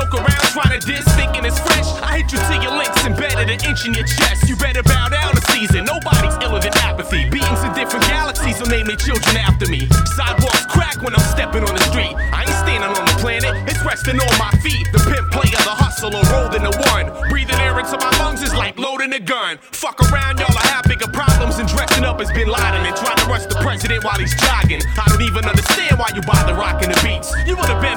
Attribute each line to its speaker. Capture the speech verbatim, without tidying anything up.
Speaker 1: Fuck around trying to diss, thinking it's fresh. I hit you to your links embedded an inch in your chest. You better bow down to season. Nobody's iller than apathy. Beings in different galaxies will name their children after me. Sidewalks crack when I'm stepping on the street. I ain't standing on the planet, it's resting on my feet. The pimp player, the hustler, rolled into one. Breathing air into my lungs is like loading a gun. Fuck around, y'all, I have bigger problems than dressing up as Bin Laden and trying to rush the president while he's jogging. I don't even understand why you bother rocking the beats. You would've been